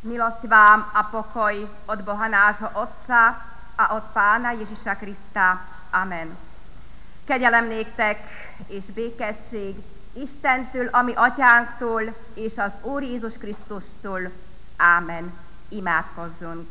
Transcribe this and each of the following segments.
Milosť vám a pokoj od Boha nášho Otca a od Pána Ježiša Krista. Amen. Kegyelem néktek és békesség Istentől, ami Atyánktól, és az Úr Jézus Krisztustól. Ámen. Imádkozzunk.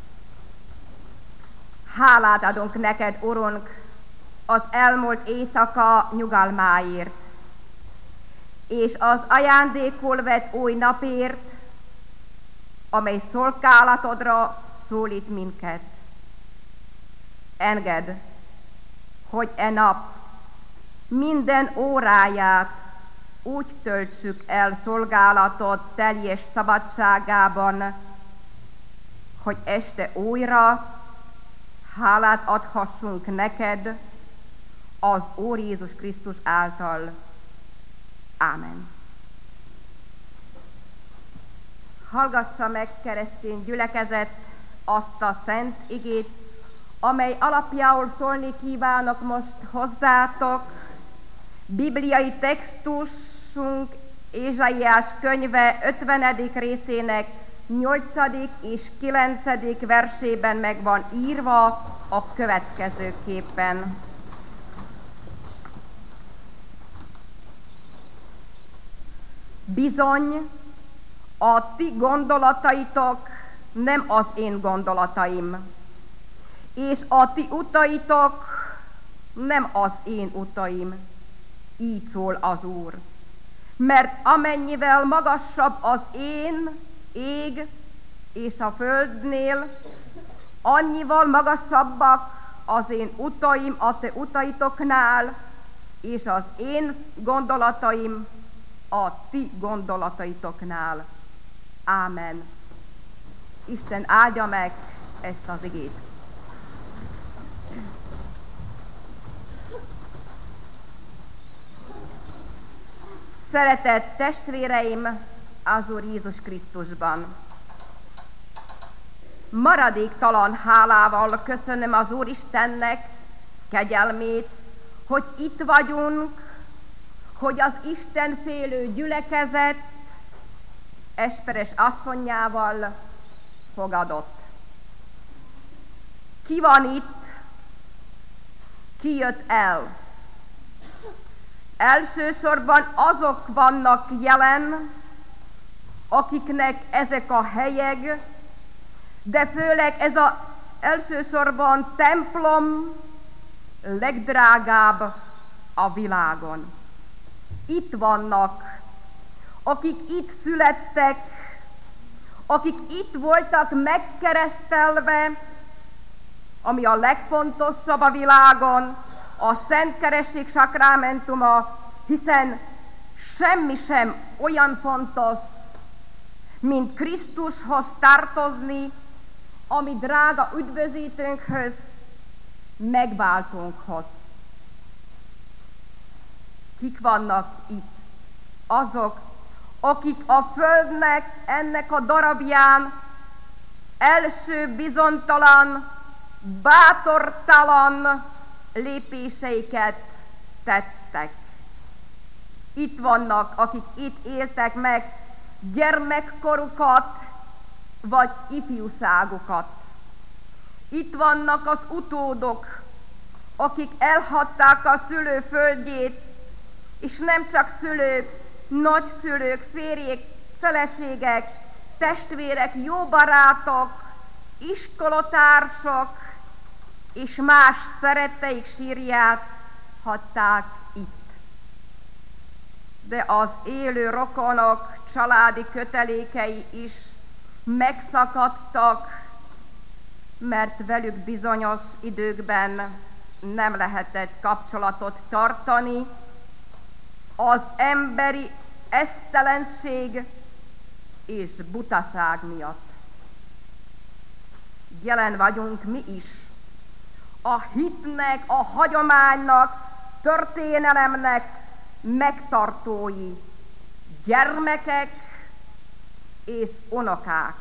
Hálát adunk neked, Urunk, az elmúlt éjszaka nyugalmáért, és az ajándékul vett új napért, amely szolgálatodra szólít minket. Engedd, hogy e nap minden óráját úgy töltsük el szolgálatod teljes szabadságában, hogy este újra hálát adhassunk neked az Úr Jézus Krisztus által. Ámen. Hallgassa meg, keresztény gyülekezet, azt a szent igét, amely alapjául szólni kívánok most hozzátok. Bibliai textusunk Ézsaiás könyve 50. részének 8. és 9. versében meg van írva a következőképpen. Bizony, a ti gondolataitok nem az én gondolataim, és a ti utaitok nem az én utaim. Így szól az Úr. Mert amennyivel magasabb az én ég és a földnél, annyival magasabbak az én utaim a te utaitoknál, és az én gondolataim a ti gondolataitoknál. Ámen. Isten áldja meg ezt az igét. Szeretett testvéreim az Úr Jézus Krisztusban! Maradéktalan hálával köszönöm az Úr Istennek kegyelmét, hogy itt vagyunk, hogy az Isten félő gyülekezet Esperes asszonyával fogadott. Ki van itt? Ki jött el? Elsősorban azok vannak jelen, akiknek ezek a helyek, de főleg ez az elsősorban templom legdrágább a világon. Itt vannak, akik itt születtek, akik itt voltak megkeresztelve, ami a legfontosabb a világon, a Szent Keresztség sakramentuma, hiszen semmi sem olyan fontos, mint Krisztushoz tartozni, ami drága üdvözítőnkhöz, megváltónkhoz. Kik vannak itt? Azok, akik a földnek, ennek a darabján első bizonytalan, bátortalan lépéseiket tettek. Itt vannak, akik itt éltek meg gyermekkorukat, vagy ifjúságukat. Itt vannak az utódok, akik elhagyták a szülőföldjét, és nem csak szülők, nagyszülők, férjek, feleségek, testvérek, jó barátok, iskolatársak, és más szeretteik sírját hagyták itt. De az élő rokonok családi kötelékei is megszakadtak, mert velük bizonyos időkben nem lehetett kapcsolatot tartani, az emberi esztelenség és butaság miatt. Jelen vagyunk mi is, a hitnek, a hagyománynak, történelemnek megtartói, gyermekek és unokák.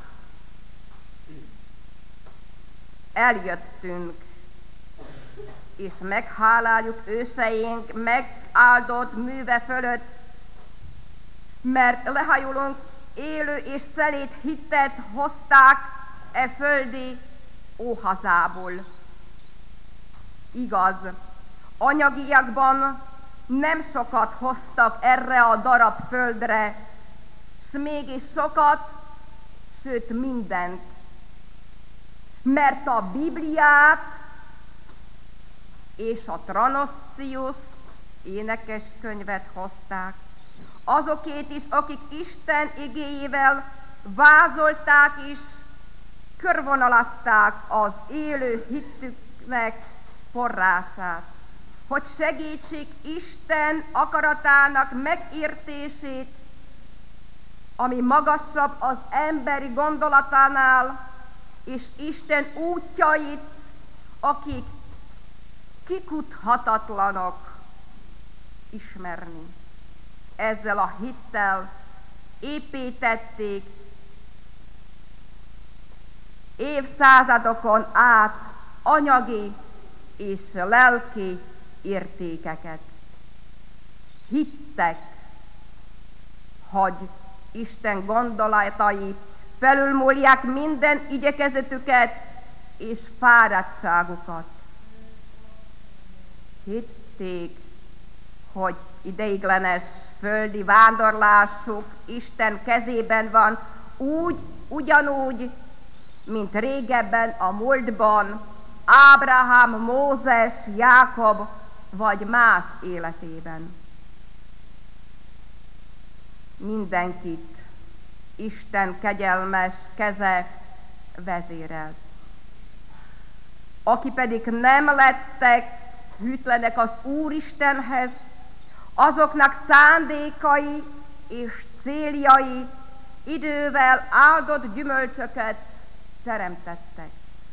Eljöttünk, és megháláljuk őseink megáldott műve fölött, mert lehajolunk élő és szelíd hitet hozták e földi óhazából. Igaz, anyagiakban nem sokat hoztak erre a darab földre, s mégis sokat, sőt mindent. Mert a Bibliát és a Tranosius énekeskönyvet hozták. Azokét is, akik Isten igéjével vázolták és körvonalazták az élő hitüknek forrását, hogy segítsék Isten akaratának megértését, ami magasabb az emberi gondolatánál, és Isten útjait, akik kikuthatatlanok, ismerni. Ezzel a hittel építették évszázadokon át anyagi és lelki értékeket. Hittek, hogy Isten gondolatai felülmúlják minden igyekezetüket és fáradtságukat. Hitték, hogy ideiglenes földi vándorlásuk Isten kezében van, ugyanúgy, mint régebben a múltban Ábrahám, Mózes, Jákob vagy más életében. Mindenkit Isten kegyelmes keze vezérelt. Aki pedig nem lettek hűtlenek az Úristenhez, azoknak szándékai és céljai idővel áldott gyümölcsöket teremtettek.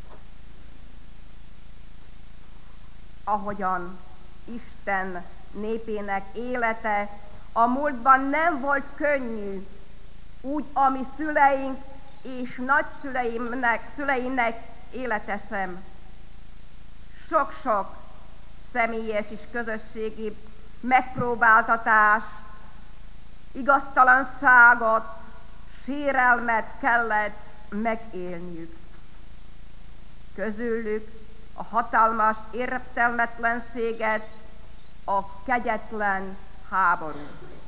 Ahogyan Isten népének élete a múltban nem volt könnyű, úgy a mi szüleink és nagyszüleinek élete sem. Sok-sok személyes és közösségi megpróbáltatást, igaztalanságot, sérelmet kellett megélniük. Közülük a hatalmas értelmetlenséget, a kegyetlen háború.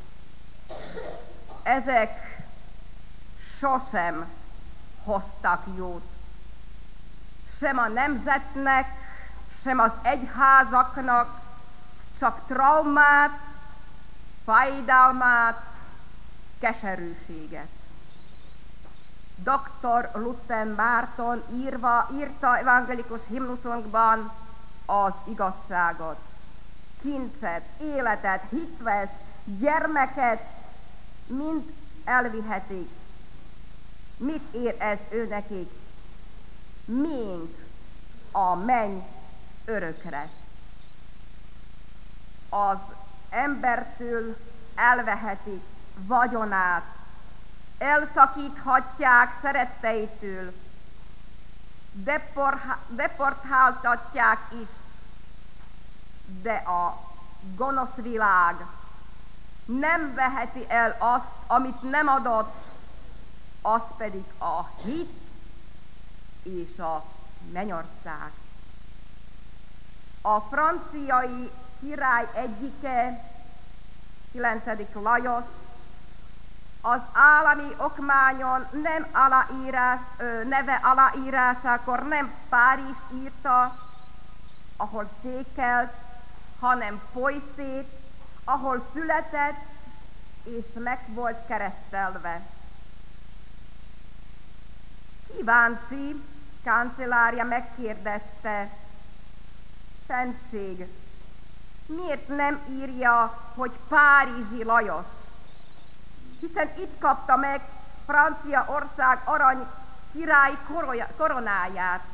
Ezek sosem hoztak jót. Sem a nemzetnek, sem az egyházaknak, csak traumát, fájdalmát, keserűséget. Dr. Luther Márton írta evangélikus himnuszunkban az igazságot, kincset, életet, hitves, gyermeket mind elvihetik. Mit ér ez ő nekik? Mint a menny örökre. Az embertől elvehetik vagyonát, elszakíthatják szeretteitől, deportáltatják is, de a gonosz világ nem veheti el azt, amit nem adott, az pedig a hit és a mennyország. A franciai király egyike, 9. Lajos, az állami okmányon neve aláírásakor nem Párizs írta, ahol székelt, hanem Poissét, ahol született és meg volt keresztelve. Kíváncsi kancellárja megkérdezte, Fenség, miért nem írja, hogy Párizsi Lajos? Hiszen itt kapta meg Franciaország arany király koronáját.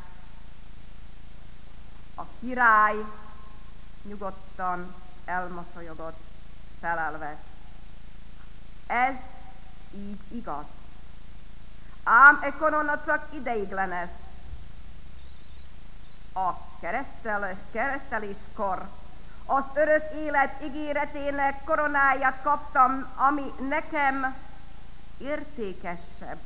A király nyugodtan elmosolyogott, felelve. Ez így igaz. Ám e korona csak ideiglenes. A kereszteléskor az örök élet ígéretének koronáját kaptam, ami nekem értékesebb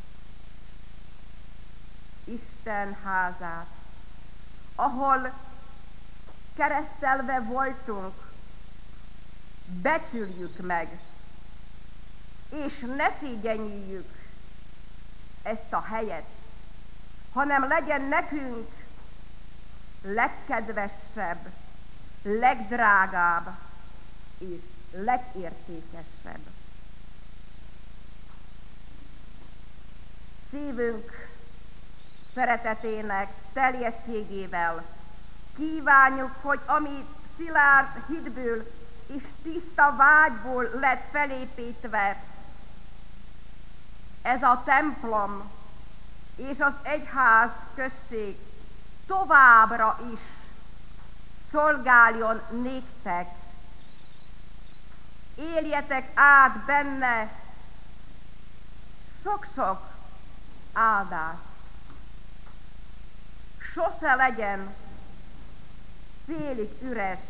Isten házát, ahol keresztelve voltunk, becsüljük meg, és ne szégyeljük ezt a helyet, hanem legyen nekünk legkedvesebb, legdrágább és legértékesebb. Szívünk szeretetének teljességével kívánjuk, hogy ami szilárd hitből és tiszta vágyból lett felépítve, ez a templom és az egyház község továbbra is szolgáljon néktek. Éljetek át benne sok-sok áldást. Sose legyen félig üres,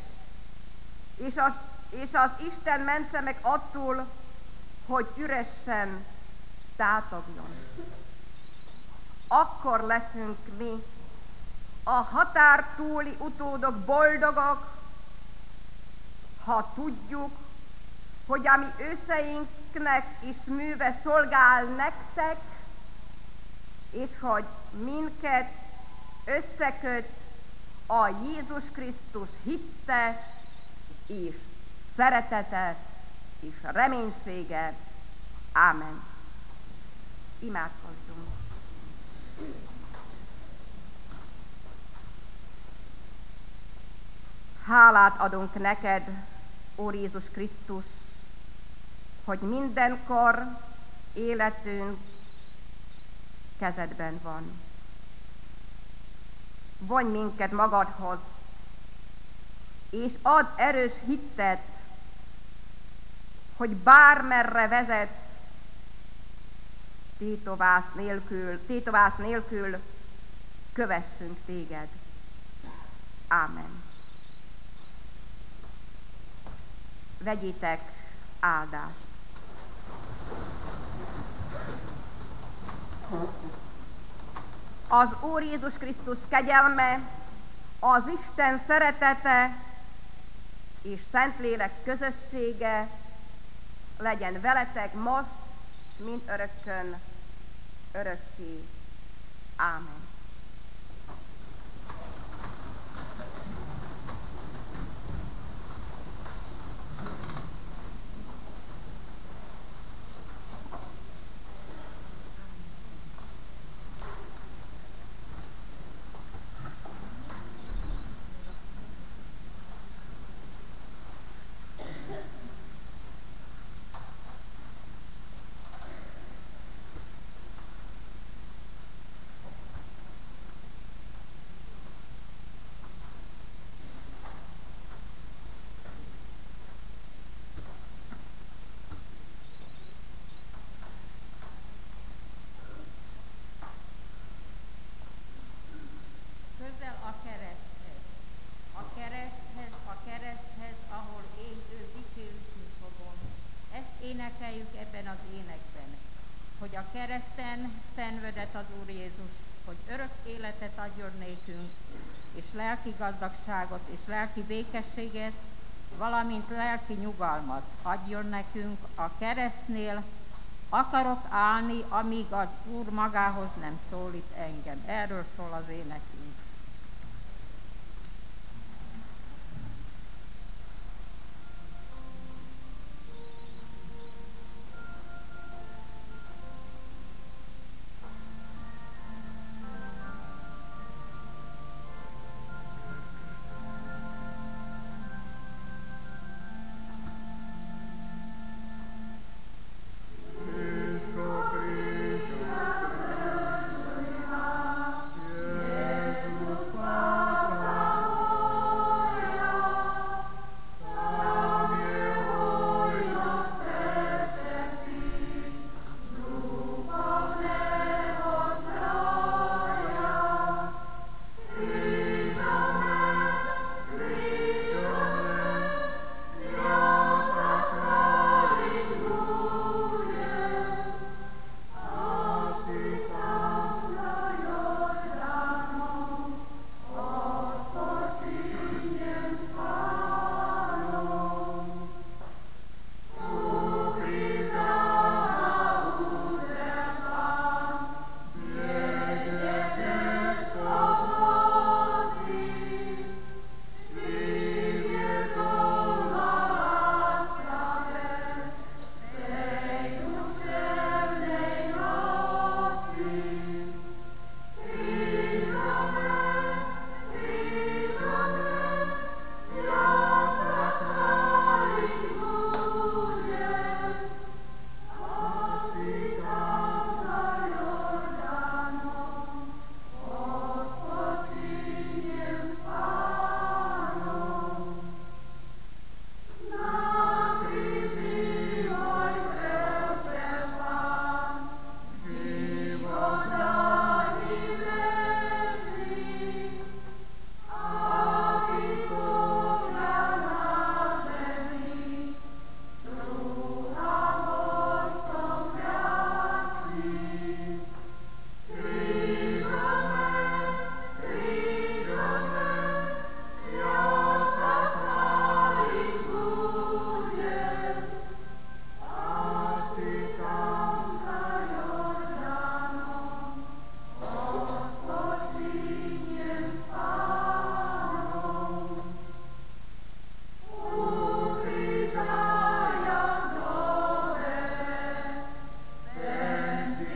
és az Isten mentse meg attól, hogy üresen tátogjon. Akkor leszünk mi, a határ túli utódok boldogok, ha tudjuk, hogy a mi őseinknek is műve szolgál nektek, és hogy minket összeköt a Jézus Krisztus hitte és szeretete és reménysége. Ámen. Imádkozzunk. Hálát adunk neked, Úr Jézus Krisztus, hogy mindenkor életünk kezedben van. Vonj minket magadhoz, és add erős hittet, hogy bármerre vezet, tétovás nélkül kövessünk téged. Ámen. Vegyétek áldást. Az Úr Jézus Krisztus kegyelme, az Isten szeretete és Szentlélek közössége legyen veletek most, mint örökkön, örökké. Ámen. Énekeljük ebben az énekben, hogy a kereszten szenvedett az Úr Jézus, hogy örök életet adjon nékünk, és lelki gazdagságot és lelki békességet, valamint lelki nyugalmat adjon nekünk a keresztnél. Akarok állni, amíg az Úr magához nem szólít engem. Erről szól az énekünk. Jézus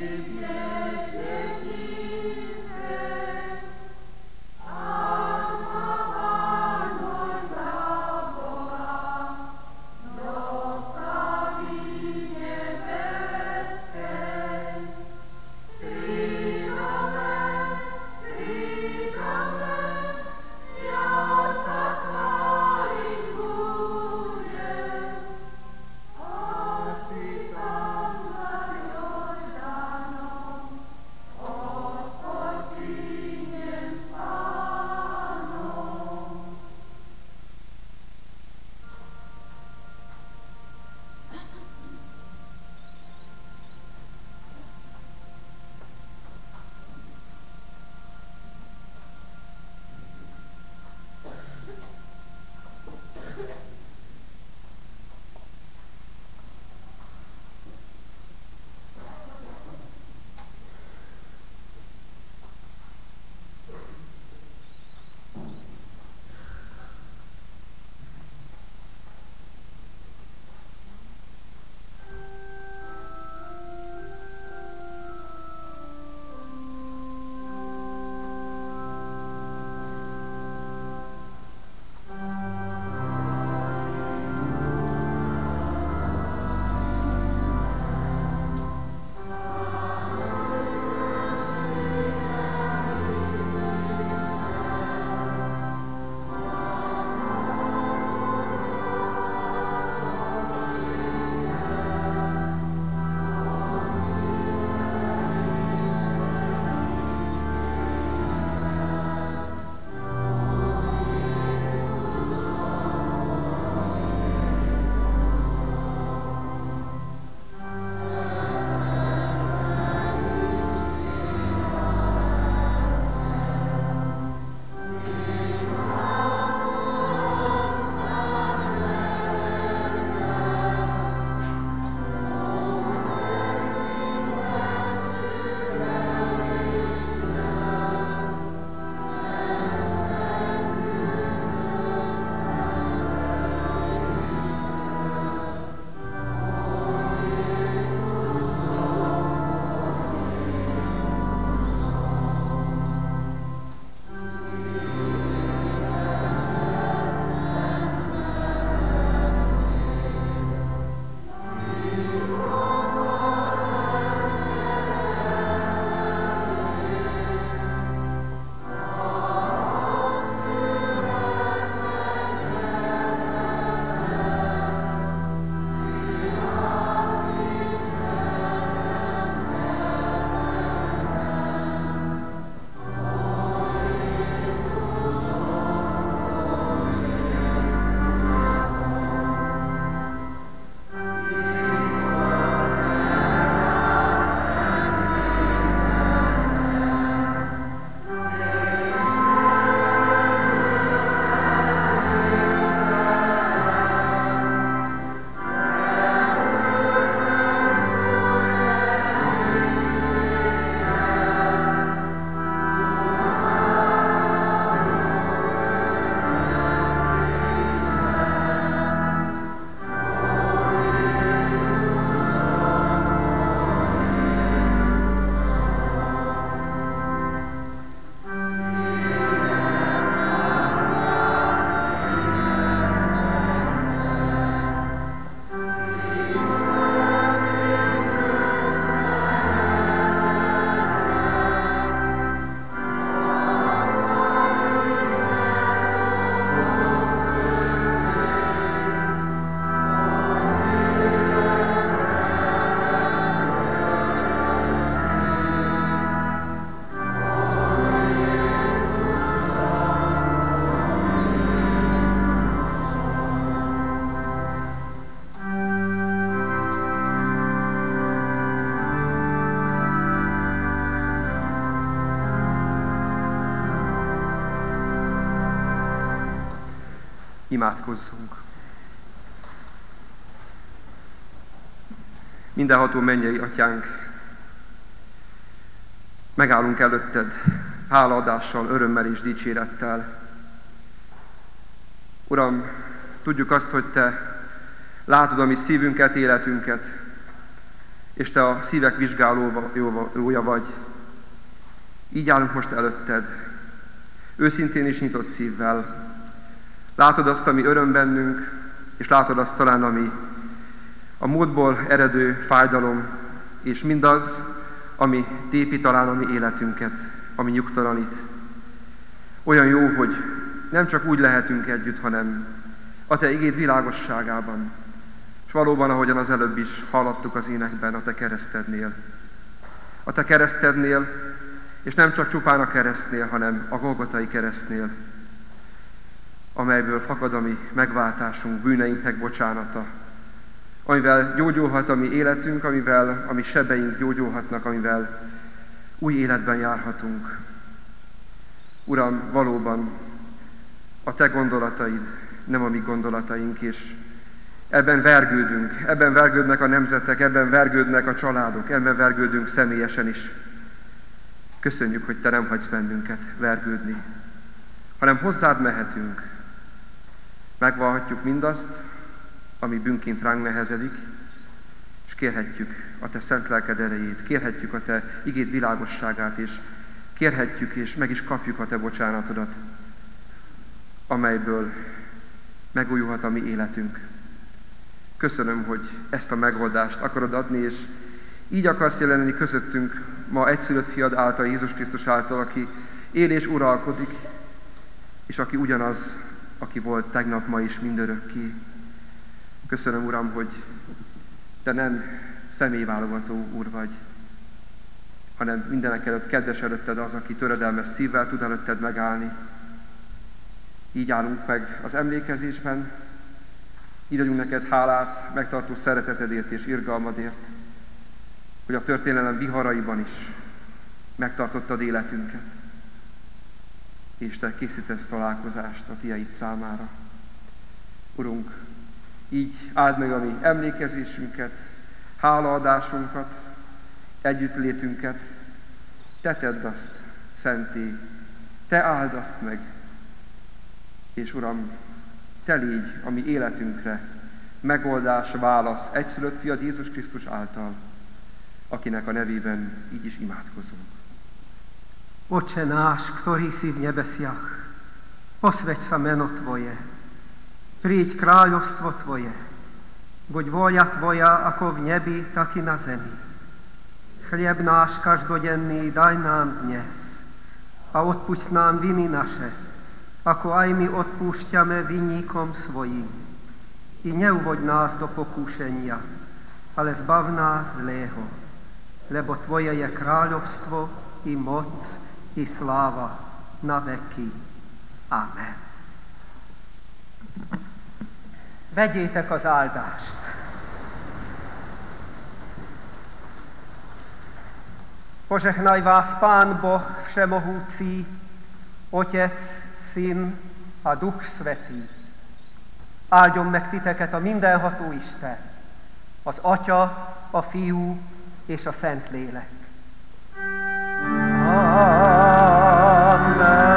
Imádkozzunk! Mindenható mennyei Atyánk, megállunk előtted hálaadással, örömmel és dicsérettel. Uram, tudjuk azt, hogy Te látod a mi szívünket, életünket, és Te a szívek vizsgálója vagy. Így állunk most előtted, őszintén és nyitott szívvel. Látod azt, ami öröm bennünk, és látod azt talán, ami a múltból eredő fájdalom, és mindaz, ami tépi talán a mi életünket, ami nyugtalanít. Olyan jó, hogy nem csak úgy lehetünk együtt, hanem a Te igéd világosságában, és valóban, ahogyan az előbb is hallottuk az énekben, a Te keresztednél. A Te keresztednél, és nem csak csupán a keresztnél, hanem a Golgotai keresztnél, amelyből fakad a mi megváltásunk, bűneinknek bocsánata, amivel gyógyulhat a mi életünk, amivel a mi sebeink gyógyulhatnak, amivel új életben járhatunk. Uram, valóban a Te gondolataid, nem a mi gondolataink, és ebben vergődnek a nemzetek, ebben vergődnek a családok, ebben vergődünk személyesen is. Köszönjük, hogy Te nem hagysz bennünket vergődni, hanem hozzád mehetünk. Megvallhatjuk mindazt, ami bűnként ránk nehezedik, és kérhetjük a Te szent lelked erejét, kérhetjük a Te igéd világosságát, és kérhetjük, és meg is kapjuk a Te bocsánatodat, amelyből megújulhat a mi életünk. Köszönöm, hogy ezt a megoldást akarod adni, és így akarsz jelenni közöttünk ma egyszülött fiad által, Jézus Krisztus által, aki él és uralkodik, és aki ugyanaz, aki volt tegnap, ma is, mindörökké. Köszönöm, Uram, hogy Te nem személyválogató Úr vagy, hanem mindenek előtt kedves előtted az, aki töredelmes szívvel tud előtted megállni. Így állunk meg az emlékezésben, így adjunk neked hálát, megtartó szeretetedért és irgalmadért, hogy a történelem viharaiban is megtartottad életünket, és Te készítesz találkozást a Tiaid számára. Urunk, így áld meg a mi emlékezésünket, hálaadásunkat, együttlétünket, Te tedd azt szenté, Te áld azt meg, és Uram, Te légy a mi életünkre megoldás, válasz egyszülött fiad Jézus Krisztus által, akinek a nevében így is imádkozunk. Oče náš, ktorý si v nebesiach, posväť sa meno Tvoje, príď kráľovstvo Tvoje, buď vôľa Tvoja ako v nebi, tak i na zemi. Chlieb náš každodenný daj nám dnes a odpusť nám viny naše, ako aj my odpúšťame vinníkom svojim. I neuvoď nás do pokúšenia, ale zbav nás zlého, lebo Tvoje je kráľovstvo i moc i sláva na veky. Amen. Vegyétek az áldást. Požehnaj vás Pán Boh Všemohúci, Otec, Syn a Duch Svätý. Áldjon meg titeket a mindenható Isten, az Atya, a Fiú és a Szentlélek. Amen.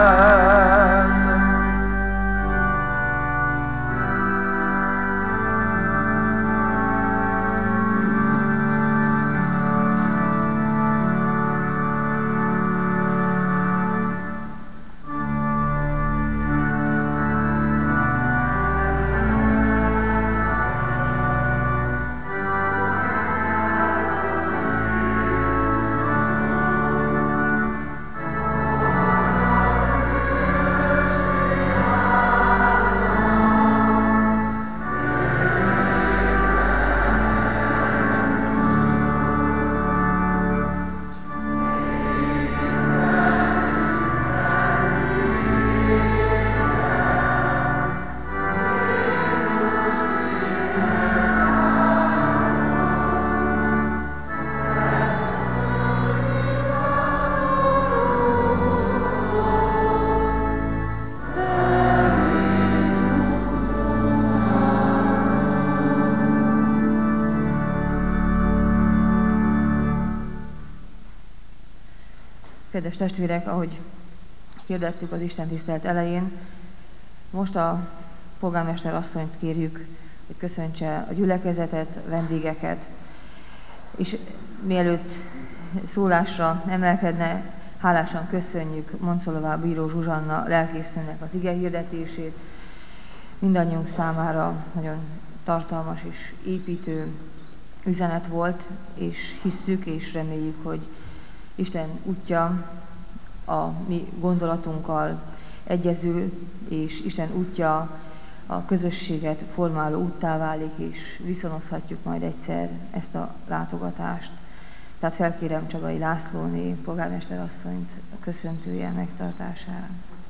Kedves testvérek, ahogy hirdettük az istentisztelet elején, most a polgármester asszonyt kérjük, hogy köszöntse a gyülekezetet, a vendégeket. És mielőtt szólásra emelkedne, hálásan köszönjük Moncolová Bíró Zsuzsanna lelkésznőnek az ige hirdetését. Mindannyiunk számára nagyon tartalmas és építő üzenet volt, és hisszük és reméljük, hogy Isten útja a mi gondolatunkkal egyező, és Isten útja a közösséget formáló úttá válik, és viszonozhatjuk majd egyszer ezt a látogatást. Tehát felkérem Csabai Lászlóné polgármester asszonyt a köszöntője megtartására.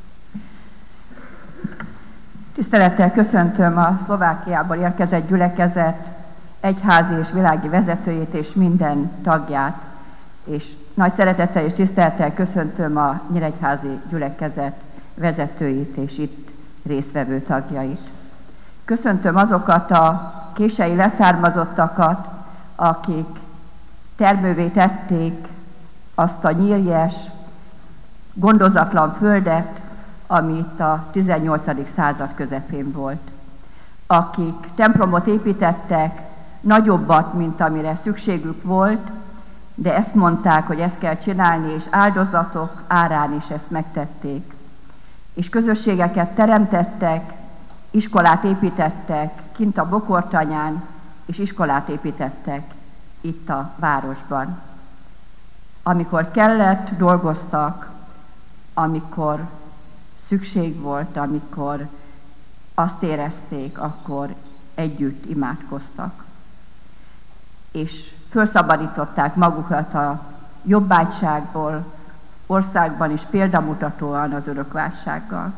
Tisztelettel köszöntöm a Szlovákiából érkezett gyülekezet egyházi és világi vezetőjét és minden tagját, és nagy szeretettel és tisztelettel köszöntöm a nyíregyházi gyülekezet vezetőit és itt résztvevő tagjait. Köszöntöm azokat a kései leszármazottakat, akik termővé tették azt a nyírjes, gondozatlan földet, ami itt a 18. század közepén volt. Akik templomot építettek, nagyobbat, mint amire szükségük volt, de ezt mondták, hogy ezt kell csinálni, és áldozatok árán is ezt megtették. És közösségeket teremtettek, iskolát építettek kint a Bokortanyán, és iskolát építettek itt a városban. Amikor kellett, dolgoztak, amikor szükség volt, amikor azt érezték, akkor együtt imádkoztak. És felszabadították magukat a jobbágyságból, országban is példamutatóan az örökválsággal.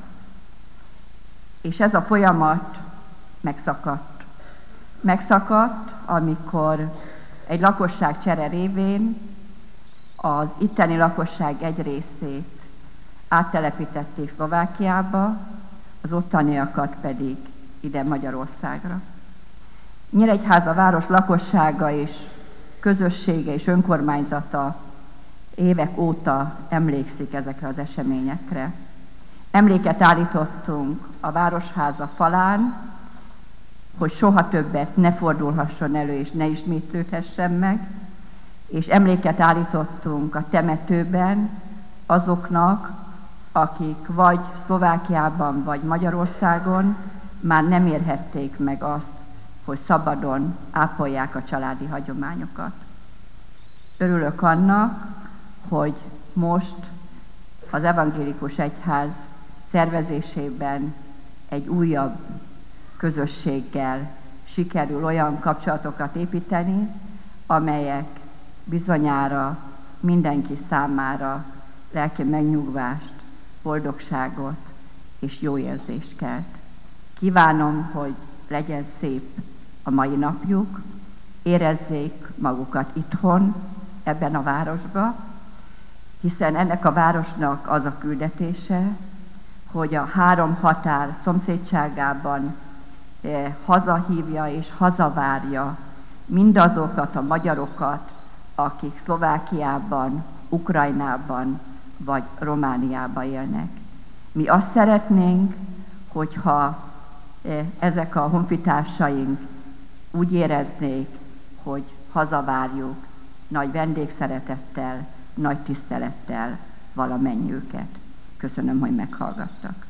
És ez a folyamat megszakadt. Megszakadt, amikor egy lakosságcsere révén az itteni lakosság egy részét áttelepítették Szlovákiába, az ottaniakat pedig ide Magyarországra. Nyíregyháza város lakossága és közössége és önkormányzata évek óta emlékszik ezekre az eseményekre. Emléket állítottunk a Városháza falán, hogy soha többet ne fordulhasson elő és ne ismétlődhessen meg, és emléket állítottunk a temetőben azoknak, akik vagy Szlovákiában, vagy Magyarországon már nem érhették meg azt, hogy szabadon ápolják a családi hagyományokat. Örülök annak, hogy most az evangélikus egyház szervezésében egy újabb közösséggel sikerül olyan kapcsolatokat építeni, amelyek bizonyára mindenki számára lelki megnyugvást, boldogságot és jó érzést kelt. Kívánom, hogy legyen szép a mai napjuk, érezzék magukat itthon, ebben a városban, hiszen ennek a városnak az a küldetése, hogy a három határ szomszédságában hazahívja és hazavárja mindazokat a magyarokat, akik Szlovákiában, Ukrajnában vagy Romániában élnek. Mi azt szeretnénk, hogyha ezek a honfitársaink úgy éreznék, hogy hazavárjuk nagy vendégszeretettel, nagy tisztelettel valamennyi őket. Köszönöm, hogy meghallgattak.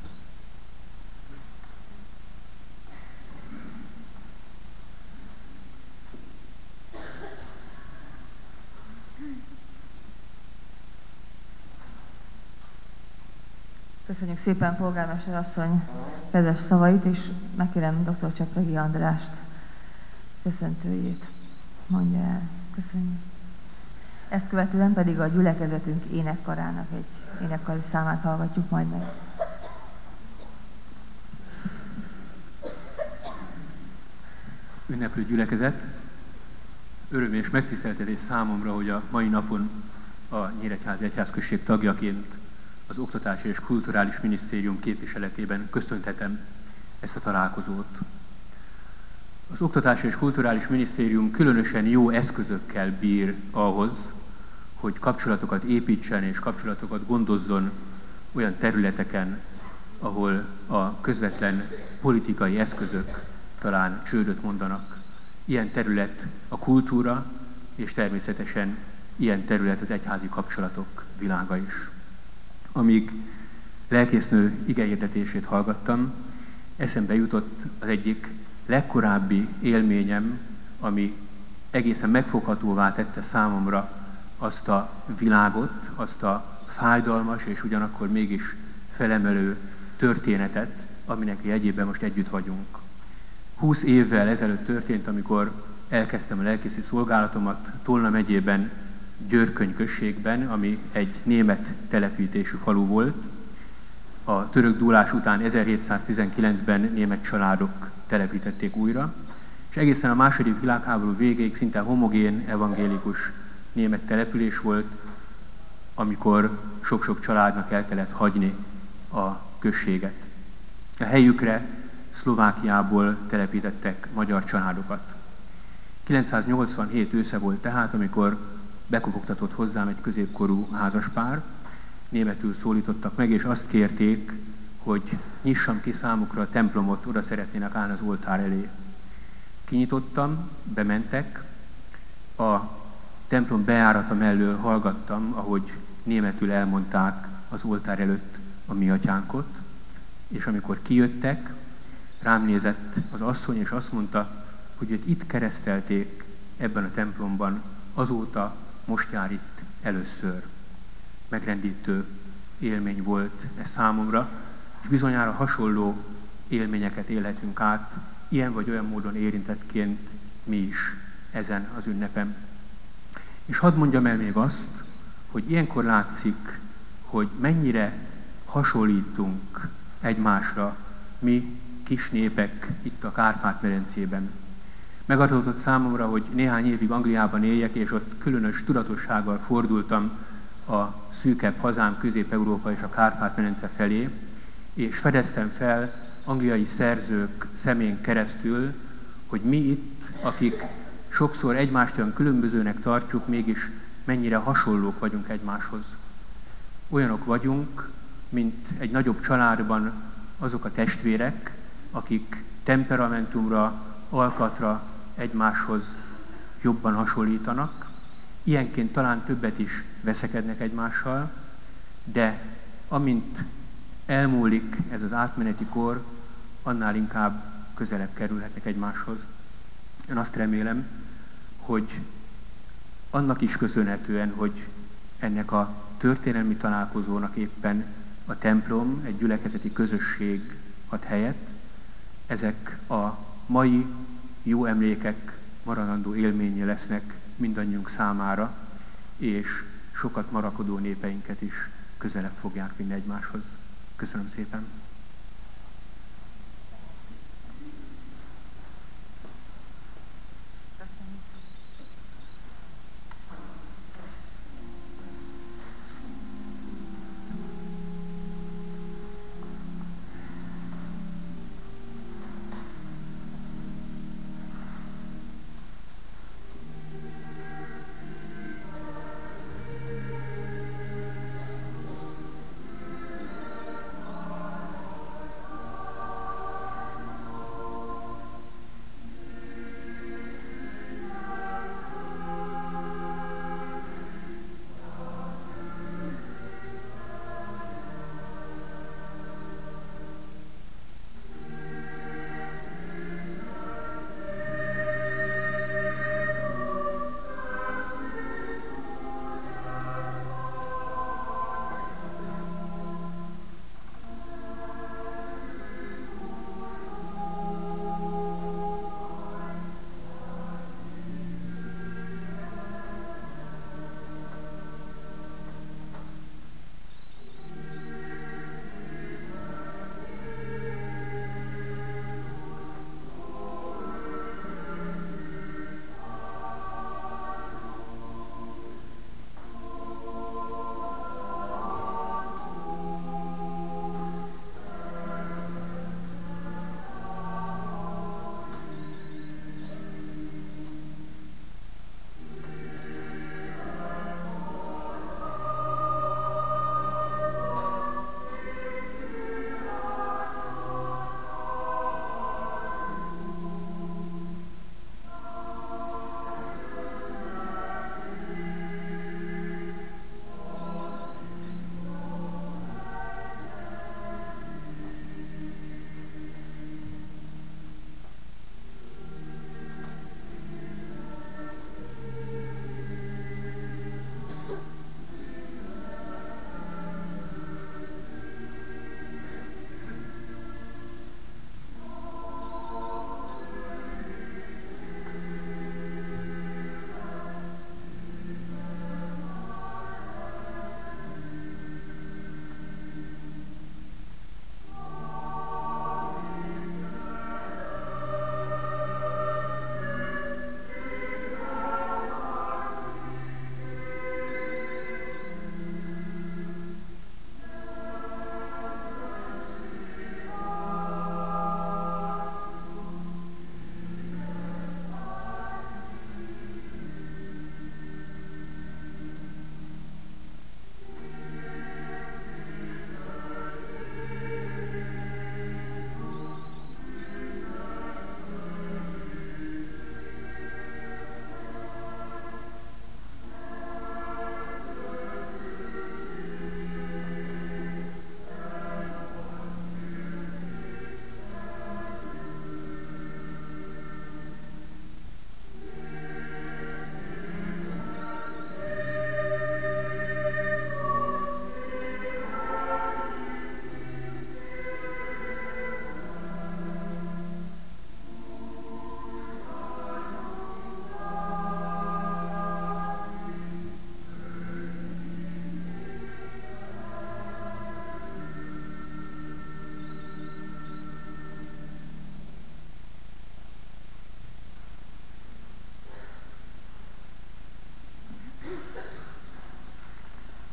Köszönjük szépen polgármester asszony kedves szavait, és megkérem dr. Csepregi Andrást köszöntőjét mondja el. Köszönjük. Ezt követően pedig a gyülekezetünk énekkarának egy énekkari számát hallgatjuk majd meg. Ünneplő gyülekezet, öröm és megtiszteltetés számomra, hogy a mai napon a Nyíregyházi Egyházközség tagjaként az Oktatási és Kulturális Minisztérium képviseletében köszönhetem ezt a találkozót. Az Oktatási és Kulturális Minisztérium különösen jó eszközökkel bír ahhoz, hogy kapcsolatokat építsen és kapcsolatokat gondozzon olyan területeken, ahol a közvetlen politikai eszközök talán csődöt mondanak. Ilyen terület a kultúra és természetesen ilyen terület az egyházi kapcsolatok világa is. Amíg lelkésznő igehirdetését hallgattam, eszembe jutott az egyik legkorábbi élményem, ami egészen megfoghatóvá tette számomra azt a világot, azt a fájdalmas és ugyanakkor mégis felemelő történetet, aminek jegyében most együtt vagyunk. 20 évvel ezelőtt történt, amikor elkezdtem a lelkészi szolgálatomat Tolna megyében, Györköny községben, ami egy német telepítésű falu volt. A török dúlás után 1719-ben német családok telepítették újra, és egészen a második világháború végéig szinte homogén evangélikus német település volt, amikor sok-sok családnak el kellett hagyni a községet. A helyükre Szlovákiából telepítettek magyar családokat. 987 ősze volt tehát, amikor bekopogtatott hozzám egy középkorú házaspár, németül szólítottak meg, és azt kérték, hogy nyissam ki számukra a templomot, oda szeretnének állni az oltár elé. Kinyitottam, bementek, a templom bejárata mellől hallgattam, ahogy németül elmondták az oltár előtt a mi atyánkot, és amikor kijöttek, rám nézett az asszony, és azt mondta, hogy őt itt keresztelték ebben a templomban, azóta most jár itt először. Megrendítő élmény volt ez számomra, és bizonyára hasonló élményeket élhetünk át, ilyen vagy olyan módon érintettként mi is ezen az ünnepen. És hadd mondjam el még azt, hogy ilyenkor látszik, hogy mennyire hasonlítunk egymásra mi kis népek itt a Kárpát-medencében. Megadódott számomra, hogy néhány évig Angliában éljek, és ott különös tudatossággal fordultam a szűkebb hazám, Közép-Európa és a Kárpát-medence felé, és fedeztem fel angliai szerzők szemén keresztül, hogy mi itt, akik sokszor egymást olyan különbözőnek tartjuk, mégis mennyire hasonlók vagyunk egymáshoz. Olyanok vagyunk, mint egy nagyobb családban azok a testvérek, akik temperamentumra, alkatra egymáshoz jobban hasonlítanak. Ilyenként talán többet is veszekednek egymással, de amint elmúlik ez az átmeneti kor, annál inkább közelebb kerülhetnek egymáshoz. Én azt remélem, hogy annak is köszönhetően, hogy ennek a történelmi találkozónak éppen a templom, egy gyülekezeti közösség ad helyet, ezek a mai jó emlékek maradandó élménye lesznek mindannyiunk számára, és sokat marakodó népeinket is közelebb fogják vinni egymáshoz. Köszönöm szépen!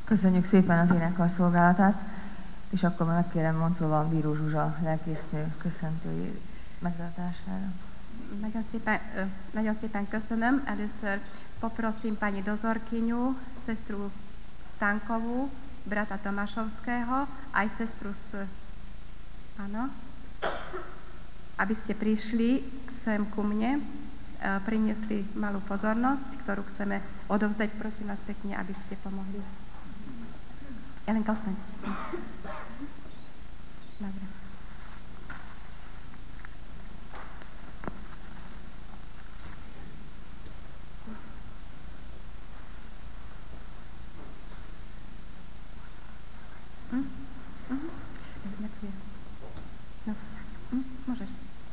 Köszönjük szépen az énekkar szolgálatát, és akkor megkérem Monclova Bíró Zsuzsa lelkésznő köszöntői megtartására. Nagyon szépen köszönöm. Először poprosím pani dozorkyňu, sestru Stankovú, brata Tomášovského, aj sestru aby ste prišli sem ku mne, priniesli malú pozornosť, ktorú chceme odovzdať. Prosím vás pekne, aby ste pomohli. Jelenka, ostaň. Dobre. Môžeš.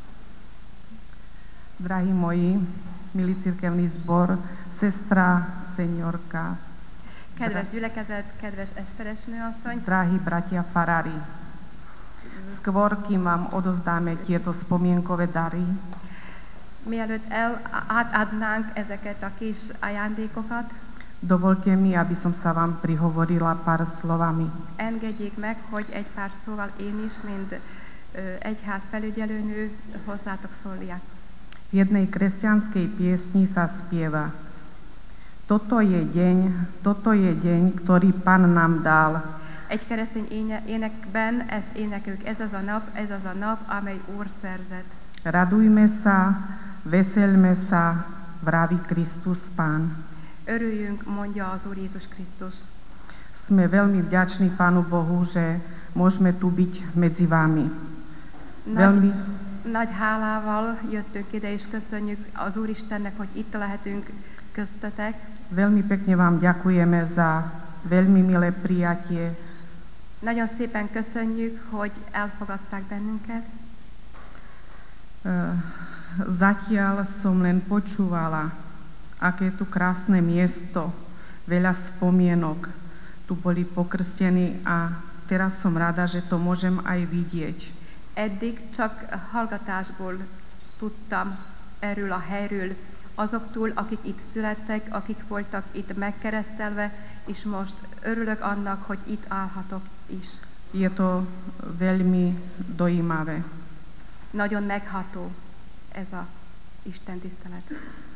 Drahí moji, milý cirkevný zbor, sestra, seniorka, Kedves gyülekezet, kedves esperesnő asszony, drahí bratia farári, skôr, kým vám odozdáme tieto spomienkové dary, mielőtt átadnánk ezeket a kis ajándékokat, dovolte mi, aby som sa vám prihovorila pár slovami. engedjék meg, hogy egy pár szóval én is, mint egyház felügyelőnő hozzátok szóljak. V jednej kresťanskej piesni sa spieva: Toto je deň, ktorý Pán nám dal. Egy keresztény énekben ezt énekeljük, ez az a nap, amely Úr szerzett. Radujme sa, veselme sa, vraví Kristus Pán. Örüljünk, mondja az Úr Jézus Krisztus. Sme veľmi vďační Pánu Bohu, že môžeme tu byť medzi vami. Nagy hálával jöttünk ide, és köszönjük az Úristennek, hogy itt lehetünk köztetek. Veľmi pekne vám ďakujeme za veľmi milé prijatie. Nagyon szépen köszönjük, hogy elfogadták bennünket. Zatiaľ som len počúvala, aké je tu krásne miesto, veľa spomienok. Tu boli pokrstení a teraz som rada, že to môžem aj vidieť. Eddig csak hallgatásból tudtam erről a helyről, azoktól, akik itt születtek, akik voltak itt megkeresztelve, és most örülök annak, hogy itt állhatok is. Je to veľmi dojímavé. Nagyon megható ez a Isten tisztelet.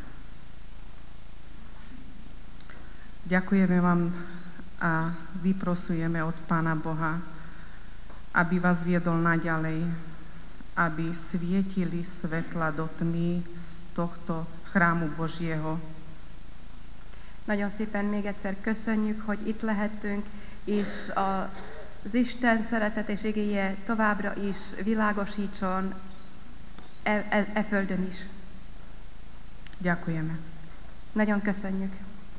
Ďakujeme vám a vyprosujeme od Pána Boha, aby vás viedol naďalej, aby svietili svetla do tmy z tohto chrámu Božieho. Nagyon szépen még egyszer köszönjük, hogy itt lehettünk, és az Isten szeretet és igéje továbbra is világosítson e földön is. Ďakujeme. Nagyon köszönjük.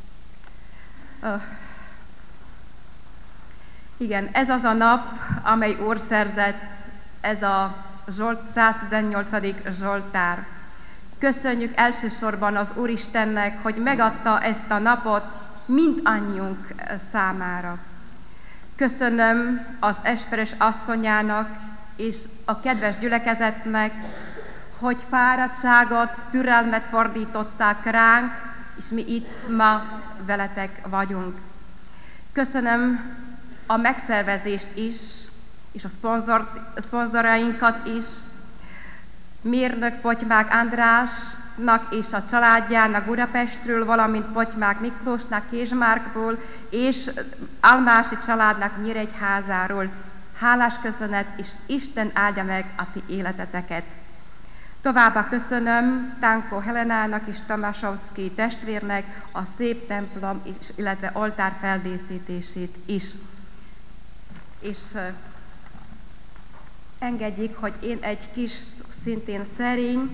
Igen, ez az a nap, amely Úr szerzett, ez a 118. Zsoltár. Köszönjük elsősorban az Úristennek, hogy megadta ezt a napot mindannyiunk számára. Köszönöm az Esperes asszonyának és a kedves gyülekezetnek, hogy fáradtságot, türelmet fordították ránk, és mi itt ma veletek vagyunk. Köszönöm a megszervezést is, és a szponzorainkat is, Mérnök Potymák Andrásnak és a családjának Budapestről, valamint Potymák Miklósnak Kézsmárkból, és Almási családnak Nyíregyházáról. Hálás köszönet, és Isten áldja meg a ti életeteket. Továbbá köszönöm Stanko Helenának és Tomášovský testvérnek a szép templom, illetve oltár feldíszítését is. És engedjék, hogy én egy kis, szintén szerény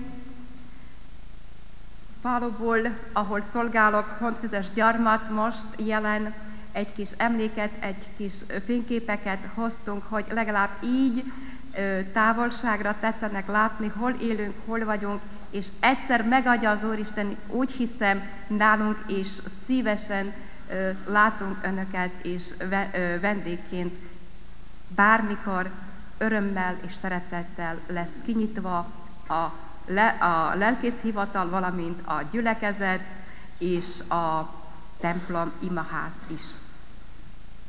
faluból, ahol szolgálok, Hontfüzes gyarmat most jelen, egy kis emléket, egy kis fényképeket hoztunk, hogy legalább így távolságra tetszenek látni, hol élünk, hol vagyunk, és egyszer megadja az Úristen, úgy hiszem, nálunk, és szívesen látunk önöket, és vendégként bármikor örömmel és szeretettel lesz kinyitva a lelkészhivatal, valamint a gyülekezet és a templom imaház is.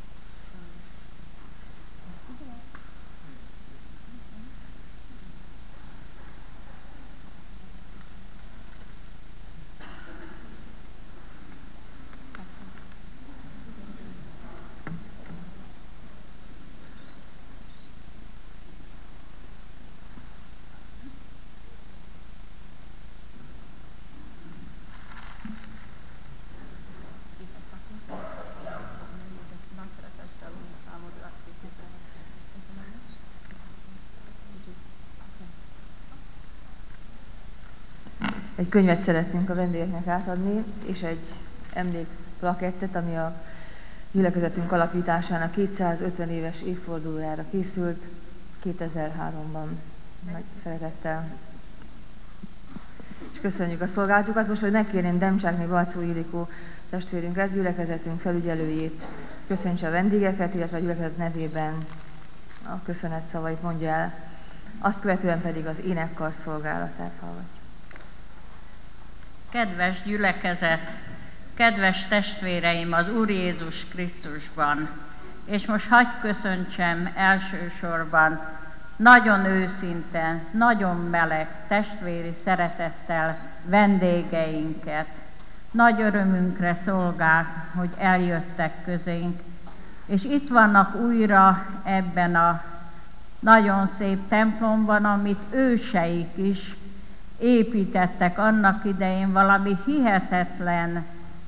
Egy könyvet szeretnénk a vendégeknek átadni, és egy emlékplakettet, ami a gyülekezetünk alapításának 250 éves évfordulójára készült 2003-ban. Nagy szeretettel. És köszönjük a szolgálatukat. Most majd megkérném Demcsákné Balczó Ildikó testvérünket, gyülekezetünk felügyelőjét, köszöntse a vendégeket, illetve a gyülekezet nevében a köszönet szavait mondja el. Azt követően pedig az énekkar szolgálatát hallgatjuk. Kedves gyülekezet, kedves testvéreim az Úr Jézus Krisztusban, és most hadd köszöntsem elsősorban nagyon őszinte, nagyon meleg testvéri szeretettel vendégeinket. Nagy örömünkre szolgált, hogy eljöttek közénk, és itt vannak újra ebben a nagyon szép templomban, amit őseik is építettek annak idején valami hihetetlen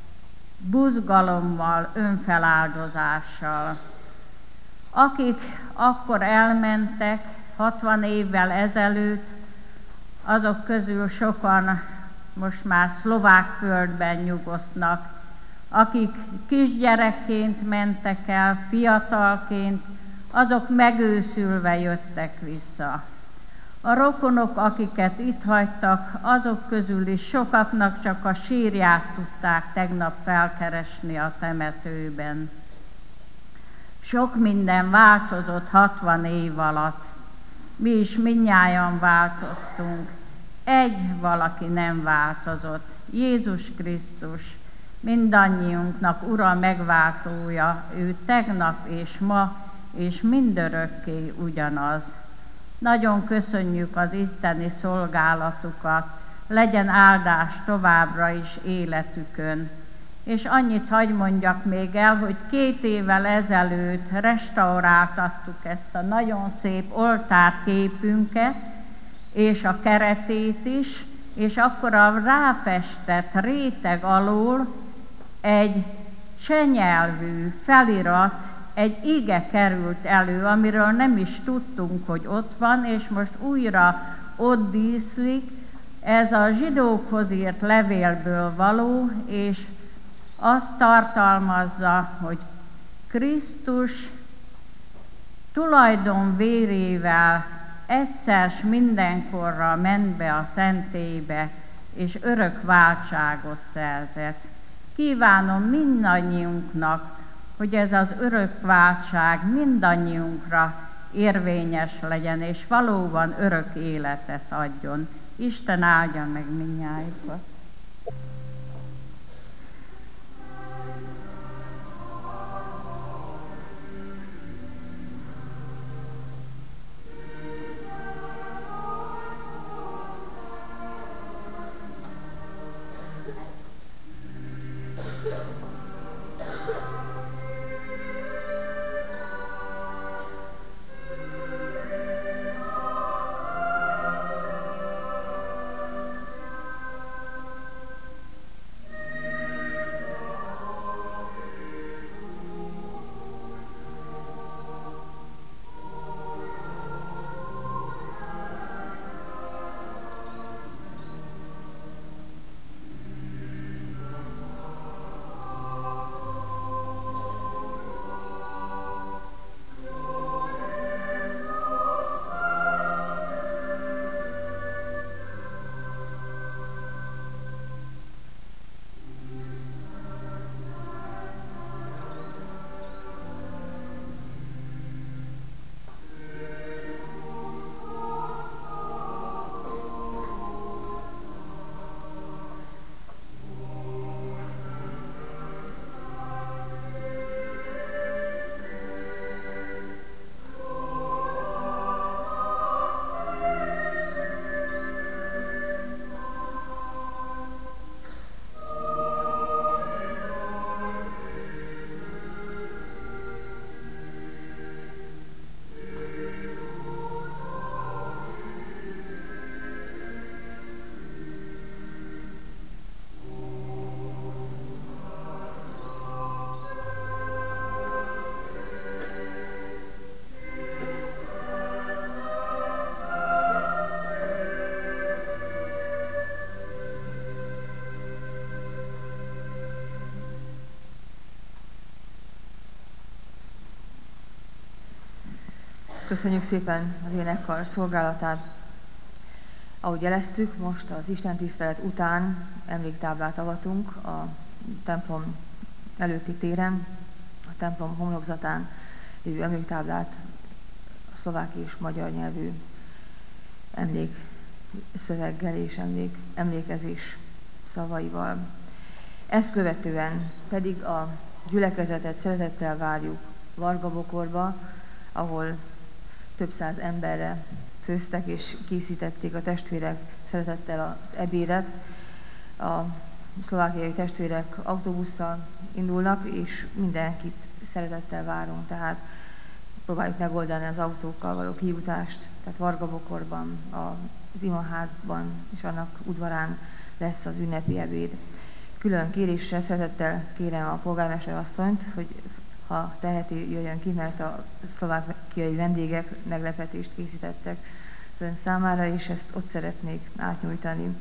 buzgalommal, önfeláldozással. Akik akkor elmentek 60 évvel ezelőtt, azok közül sokan most már szlovák földben nyugosznak, akik kisgyerekként mentek el, fiatalként, azok megőszülve jöttek vissza. A rokonok, akiket itt hagytak, azok közül is sokaknak csak a sírját tudták tegnap felkeresni a temetőben. Sok minden változott 60 év alatt. Mi is mindnyájan változtunk. Egy valaki nem változott. Jézus Krisztus, mindannyiunknak Ura megváltója, ő tegnap és ma, és mindörökké ugyanaz. Nagyon köszönjük az itteni szolgálatukat, legyen áldás továbbra is életükön. És annyit hagy mondjak még el, hogy 2 évvel ezelőtt restauráltattuk ezt a nagyon szép oltárképünket, és a keretét is, és akkor a ráfestett réteg alól egy csenyelvű felirat, egy ige került elő, amiről nem is tudtunk, hogy ott van, és most újra ott díszlik. Ez a zsidókhoz írt levélből való, és azt tartalmazza, hogy Krisztus tulajdon vérével egyszer mindenkorra ment be a szentélybe, és örök váltságot szerzett. Kívánom mindannyiunknak, hogy ez az örök váltság mindannyiunkra érvényes legyen, és valóban örök életet adjon. Isten áldja meg mindnyájukat. Köszönjük szépen az énekkar szolgálatát. Ahogy jeleztük, most az Isten tisztelet után emléktáblát avatunk a templom előtti téren, a templom homlokzatán lévő emléktáblát a szlovák és magyar nyelvű emlékszöveggel és emlékezés szavaival. Ezt követően pedig a gyülekezetet szeretettel várjuk Varga-Bokorba, ahol több száz emberre főztek és készítették a testvérek szeretettel az ebédet. A szlovákiai testvérek autóbusszal indulnak, és mindenkit szeretettel várunk, tehát próbáljuk megoldani az autókkal való kijutást, tehát Varga-Bokorban, az imaházban és annak udvarán lesz az ünnepi ebéd. Külön kéréssel szeretettel kérem a polgármester asszonyt, hogy ha teheti, jöjjön ki, mert a szlovákiai vendégek meglepetést készítettek az ön számára, és ezt ott szeretnék átnyújtani.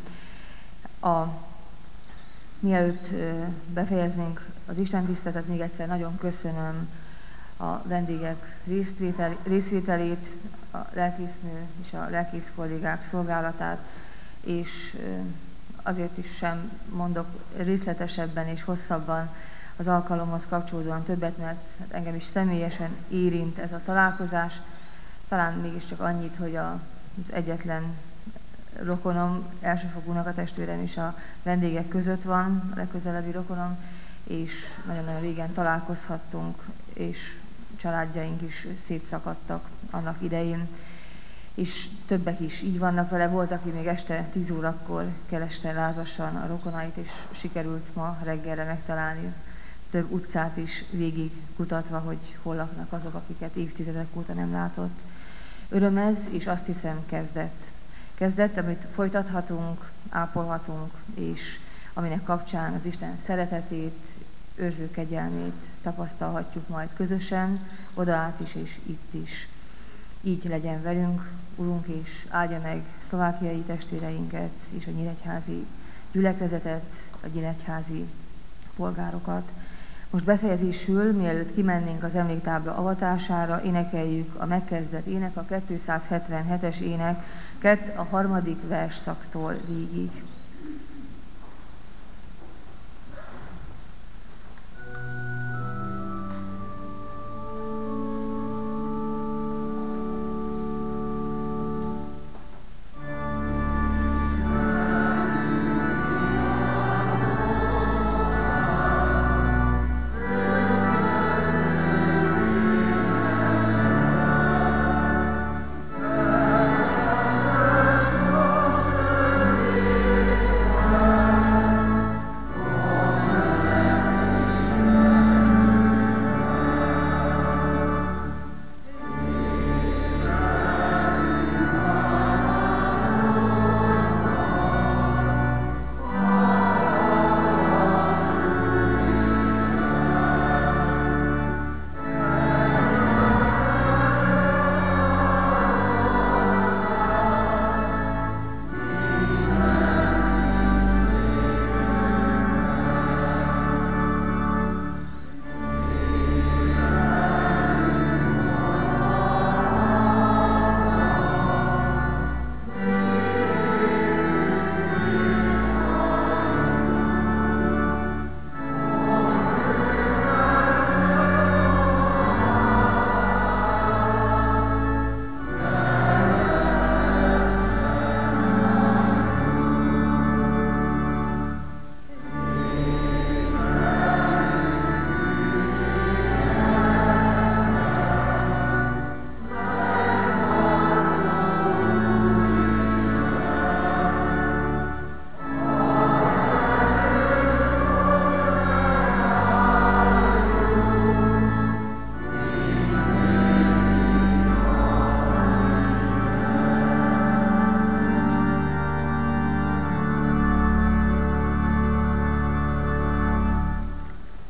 Mielőtt befejeznénk az istentiszteletet, még egyszer nagyon köszönöm a vendégek részvételét, a lelkésznő és a lelkész kollégák szolgálatát, és azért is sem mondok részletesebben és hosszabban az alkalomhoz kapcsolódóan többet, mert engem is személyesen érint ez a találkozás. Talán mégiscsak annyit, hogy az egyetlen rokonom, elsőfokú unokatestvérem is a vendégek között van, a legközelebbi rokonom, és nagyon-nagyon régen találkozhattunk, és családjaink is szétszakadtak annak idején, és többek is így vannak vele. Volt, aki még este 10 órakor kereste lázasan a rokonait, és sikerült ma reggelre megtalálni, több utcát is végig kutatva, hogy hol laknak azok, akiket évtizedek óta nem látott. Öröm ez, és azt hiszem kezdett, amit folytathatunk, ápolhatunk, és aminek kapcsán az Isten szeretetét, őrző kegyelmét tapasztalhatjuk majd közösen, odaát is és itt is. Így legyen velünk, Urunk, és áldja meg szlovákiai testvéreinket és a nyíregyházi gyülekezetet, a nyíregyházi polgárokat. Most befejezésül, mielőtt kimennénk az emléktábla avatására, énekeljük a megkezdett ének, a 277-es éneket a 3. versszaktól végig.